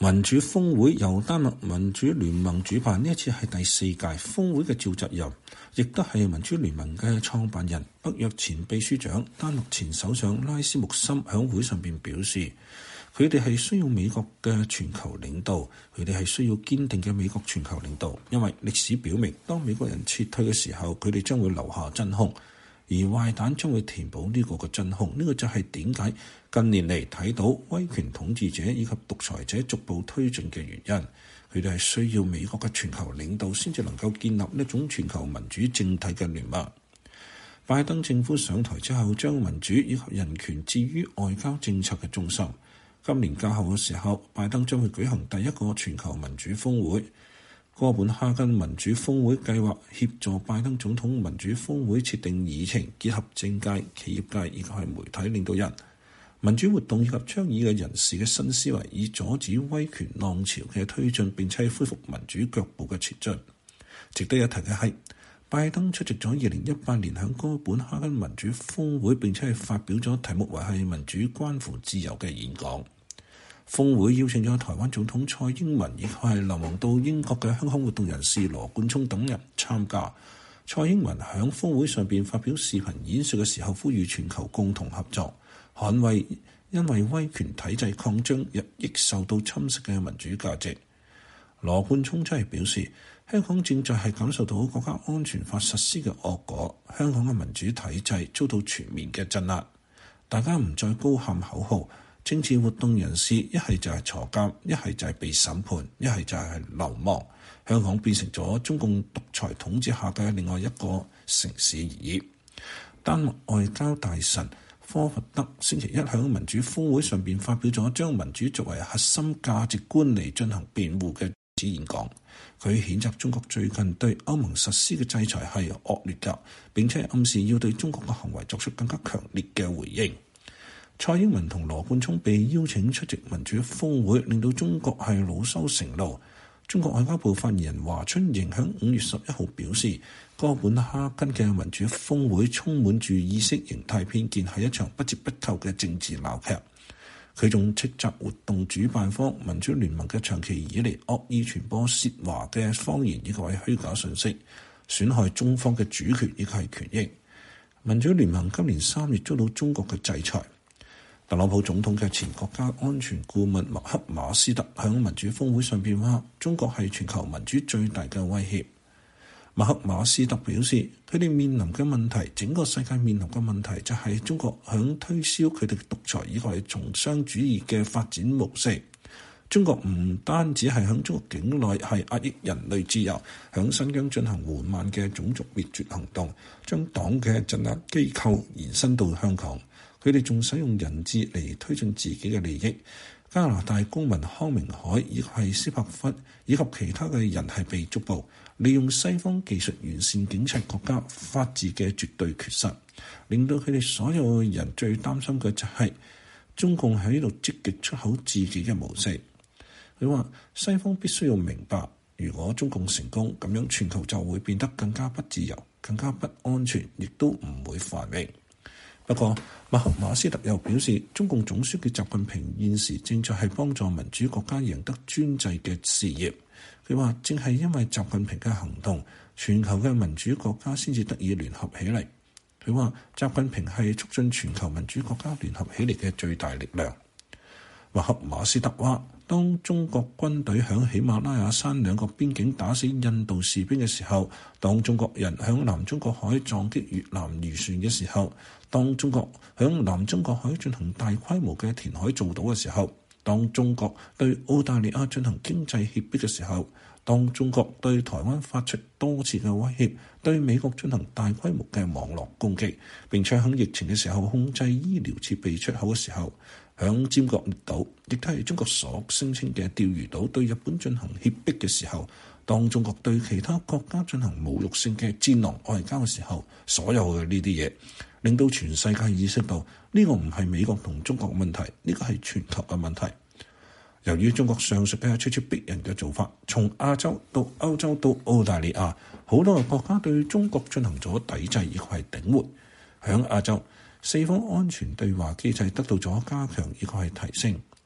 民主峰會由丹麥民主聯盟主辦，呢一次係第4屆峰會嘅召集人，亦都係民主聯盟嘅創辦人北約前秘書長、丹麥前首相拉斯穆森響會上邊表示，佢哋係需要美國嘅全球領導，佢哋係需要堅定嘅美國全球領導，因為歷史表明，當美國人撤退嘅時候，佢哋將會留下真空。而壞蛋將會填補呢個嘅真空，呢個就係點解近年嚟睇到威權統治者以及獨裁者逐步推進嘅原因。佢哋係需要美國嘅全球領導先至能夠建立一種全球民主政體嘅聯盟。拜登政府上台之後，將民主以及人權置於外交政策嘅中心。今年較後嘅時候，拜登將會舉行第一個全球民主峰會。哥本哈根民主峰會計劃協助拜登總統民主峰會設定議程，結合政界、企業界以及係媒體領導人、民主活動以及倡議嘅人士嘅新思維，以阻止威權浪潮嘅推進，並且恢復民主腳步嘅前進。值得一提嘅係，拜登出席咗2018年喺哥本哈根民主峰會，並且係發表咗題目為係民主關乎自由嘅演講。峰會邀請咗台灣總統蔡英文，亦係流亡到英國嘅香港活動人士羅冠聰等人參加。蔡英文喺峰會上邊發表視頻演說嘅時候，呼籲全球共同合作，捍衛因為威權體制擴張日益受到侵蝕嘅民主價值。羅冠聰真係表示，香港正在係感受到國家安全法實施嘅惡果，香港嘅民主體制遭到全面嘅鎮壓，大家唔再高喊口號。政治活動人士一係就係坐監，一係就係被審判，一係就係流亡。香港變成咗中共獨裁統治下嘅另外一個城市而已。丹麥外交大臣科弗德星期一喺民主峰會上邊發表咗將民主作為核心價值觀嚟進行辯護嘅演講。佢譴責中國最近對歐盟實施嘅制裁係惡劣㗎，並且暗示要對中國嘅行為作出更加強烈嘅回應。蔡英文同羅冠聰被邀請出席民主峰會，令到中國係惱羞成怒。中國外交部發言人華春瑩喺5月11號表示，哥本哈根嘅民主峰會充滿住意識形態偏見，係一場不折不扣嘅政治鬧劇。佢仲斥責活動主辦方民主聯盟嘅長期以嚟惡意傳播涉華嘅謊言以及係虛假信息，損害中方嘅主權以及係權益。民主聯盟今年3月遭到中國嘅制裁。特朗普總統嘅前國家安全顧問麥克馬斯特喺民主峰會上邊話，中國係全球民主最大嘅威脅。麥克馬斯特表示，佢哋面臨嘅問題，整個世界面臨嘅問題就係中國響推銷佢哋嘅獨裁以及係重商主義嘅發展模式。中國唔單止係響中國境內係壓抑人類自由，響新疆進行緩慢嘅種族滅絕行動，將黨嘅鎮壓機構延伸到香港。佢哋仲使用人質嚟推進自己嘅利益。加拿大公民康明凱以及係斯帕弗以及其他嘅人係被捉捕，利用西方技術完善警察國家法治嘅絕對缺失，令到佢哋所有人最擔心嘅就係中共喺呢度積極出口自己嘅模式。佢話西方必須要明白，如果中共成功，咁樣全球就會變得更加不自由、更加不安全，亦都唔會繁榮。不過，麥克馬斯特又表示，中共總書記習近平現時正在係幫助民主國家贏得專制嘅事業。佢話，正係因為習近平嘅行動，全球嘅民主國家先至得以聯合起嚟。佢話，習近平係促進全球民主國家聯合起嚟嘅最大力量。麥克馬斯特話，當中國軍隊響喜馬拉雅山2個邊境打死印度士兵嘅時候，當中國人響南中國海撞擊越南漁船嘅時候，當中國響南中國海進行大規模嘅填海造島嘅時候，當中國對澳大利亞進行經濟脅迫嘅時候，當中國對台灣發出多次嘅威脅，對美國進行大規模嘅網絡攻擊，並且喺疫情嘅時候控制醫療設備出口嘅時候，響尖閣列島，亦都係中國所聲稱嘅釣魚島對日本進行脅迫嘅時候，當中國對其他國家進行侮辱性嘅戰狼外交嘅時候，所有嘅呢啲嘢，令到全世界意識到呢個唔係美國同中國嘅問題，呢個係全球嘅問題。由於中國上述嘅咄咄逼人嘅做法，從亞洲到歐洲到澳大利亞，好多個國家對中國進行咗抵制，亦係頂活。響亞洲，四方安全對話機制得到咗加強，亦係提升。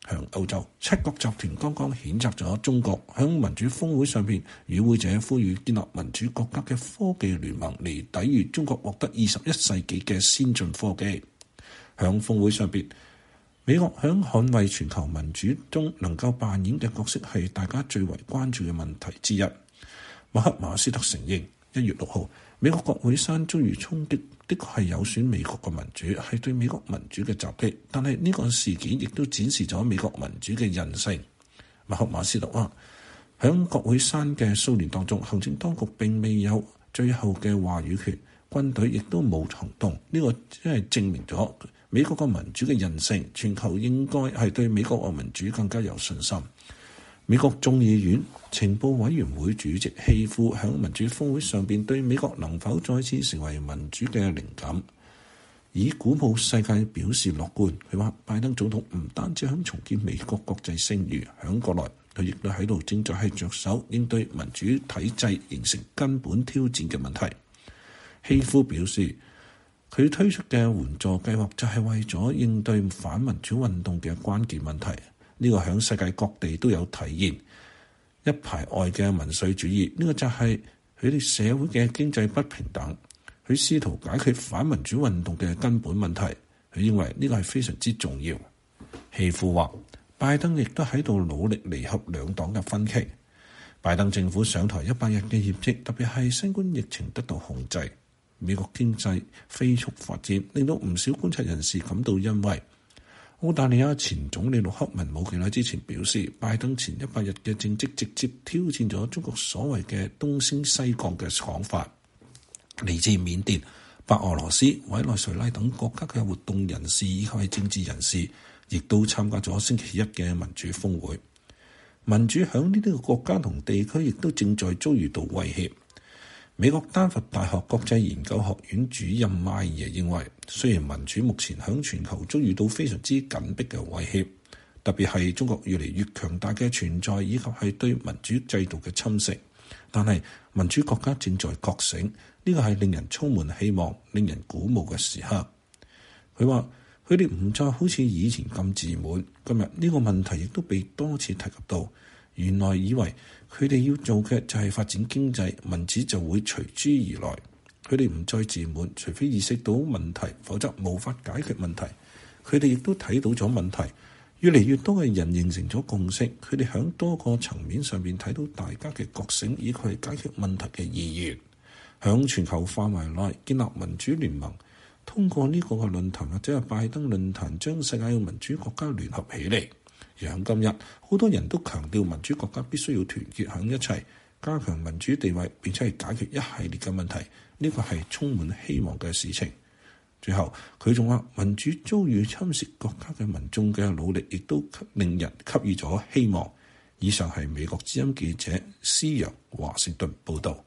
向歐洲，7國集團剛剛譴責咗中國響民主峰會上邊與會者呼籲建立民主國家嘅科技聯盟嚟抵禦中國獲得21世紀嘅先進科技。響峰會上邊，美國響捍衛全球民主中能夠扮演嘅角色係大家最為關注嘅問題之一。麥克馬斯特承認1月6號美國國會山遭遇衝擊的確係有損美國嘅民主，係對美國民主嘅襲擊，但係呢個事件亦都展示咗美國民主嘅韌性。麥克馬斯特話，響國會山嘅騷亂當中，行政當局並未有最後嘅話語權，軍隊亦都冇行動，呢個真係證明咗美國嘅民主嘅韌性。全球應該係對美國嘅民主更加有信心。美國眾議院情報委員會主席希夫喺民主峰會上邊對美國能否再次成為民主嘅靈感，以鼓舞世界表示樂觀。佢話拜登總統唔單止響重建美國國際聲譽，響國內佢亦都喺度正在係着手應對民主體制形成根本挑戰嘅問題。希夫表示，佢推出嘅援助計劃就係為咗應對反民主運動嘅關鍵問題。呢個喺世界各地都有體現，一排外嘅民粹主義，呢個就係佢哋社會嘅經濟不平等。佢試圖解決反民主運動嘅根本問題，佢認為呢個係非常之重要。希夫話，拜登亦都喺度努力彌合兩黨嘅分歧。拜登政府上台100日嘅業績，特別係新冠疫情得到控制，美國經濟飛速發展，令到唔少觀察人士感到欣慰。澳大利亞前總理陸克文冇幾耐之前表示，拜登前100日嘅政績直接挑戰咗中國所謂嘅東升西降嘅講法。嚟自緬甸、白俄羅斯、委內瑞拉等國家嘅活動人士以及係政治人士，亦都參加咗星期一嘅民主峰會。民主響呢啲個國家同地區亦都正在遭遇到威脅。美國丹佛大學國際研究學院主任邁爾認為，雖然民主目前響全球遭遇到非常之緊迫嘅威脅，特別係中國越嚟越強大嘅存在，以及係對民主制度嘅侵蝕，但係民主國家正在覺醒，呢個係令人充滿希望、令人鼓舞嘅時刻。佢話：佢哋唔再好似以前咁自滿，今日呢個問題亦都被多次提及到。原來以為佢哋要做嘅就係發展經濟，民主就會隨之而來。佢哋唔再自滿，除非意識到問題，否則無法解決問題。佢哋亦都睇到咗問題，越嚟越多嘅人形成咗共識。佢哋喺多個層面上面睇到大家嘅覺醒，以及係解決問題嘅意願。響全球範圍內建立民主聯盟，通過呢個嘅論壇或者係拜登論壇，將世界嘅民主國家聯合起嚟。而喺今日，好多人都強調民主國家必須要團結喺一齊，加強民主地位，並且係解決一系列嘅問題。呢個係充滿希望嘅事情。最後，佢仲話民主遭遇侵蝕國家嘅民眾嘅努力，亦都令人給予咗希望。以上係美國之音記者施陽華盛頓報導。